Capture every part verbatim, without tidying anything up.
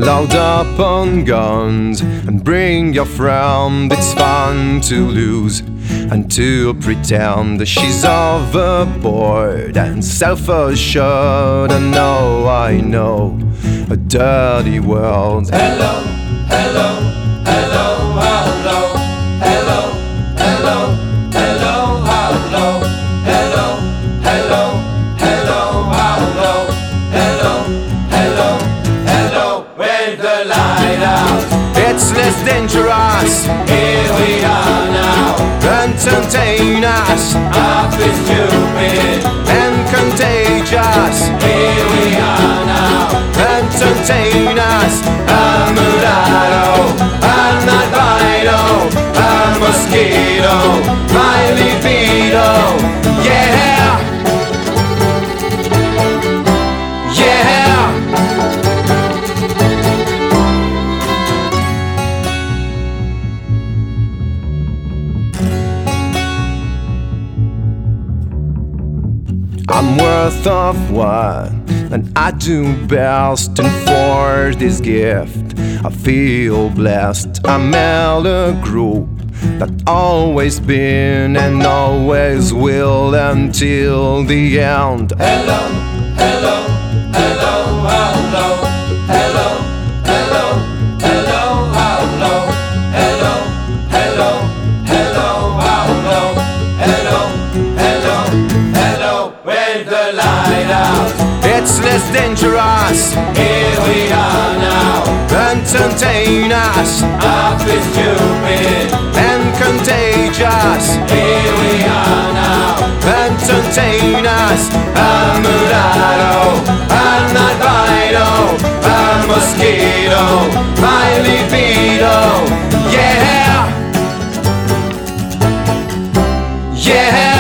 Load up on guns and bring your friend. It's fun to lose and to pretend that she's overboard and self-assured. And now I know a dirty world. Hello, hello, hello, hello, hello, hello, hello, hello, hello, hello, hello, hello, hello, hello, hello. With the light out, It's less dangerous. here we are now. Entertain us I feel stupid. and contagious. Here we are now. Entertain us. A mulatto, an albino, a mosquito, my libido. Yeah, yeah. I'm worth of one, and I do best. And for this gift, I feel blessed. I'm a group that always been and always will until the end. Hello, hello, hello, hello, hello, hello, hello, hello, hello, hello, hello, hello, hello, hello, hello. With the light out, It's less dangerous. here we are now. Entertain us I feel stupid. and contagious. Here we are now. Entertain us. A mulatto, an albino, a mosquito, my libido. Yeah, yeah.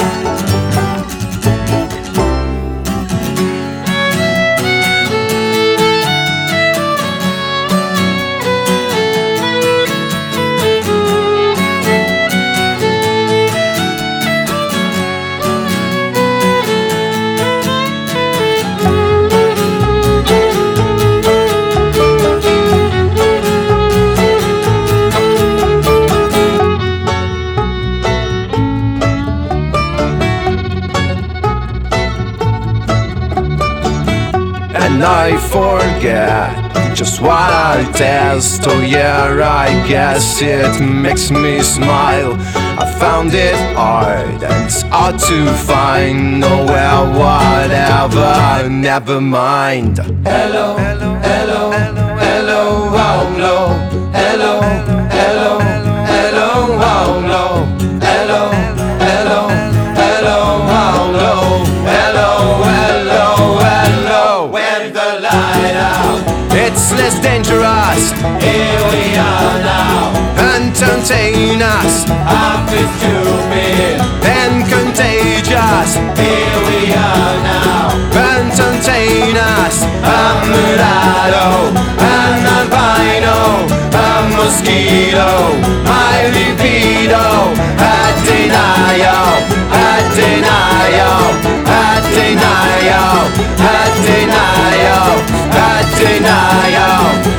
And I forget just what I test. Oh yeah, I guess it makes me smile. I found it hard and it's hard to find. Oh well, whatever, never mind. Hello, hello, hello, hello, hello, hello, hello, hello, hello, hello, hello, hello, hello, hello, hello, hello. With the light out, It's less dangerous. here we are now. Entertain us I feel stupid. and contagious. Here we are now. Entertain us. A mulatto, an albino, a mosquito, my libido. A denial, a denial, a denial, a denial, a denial.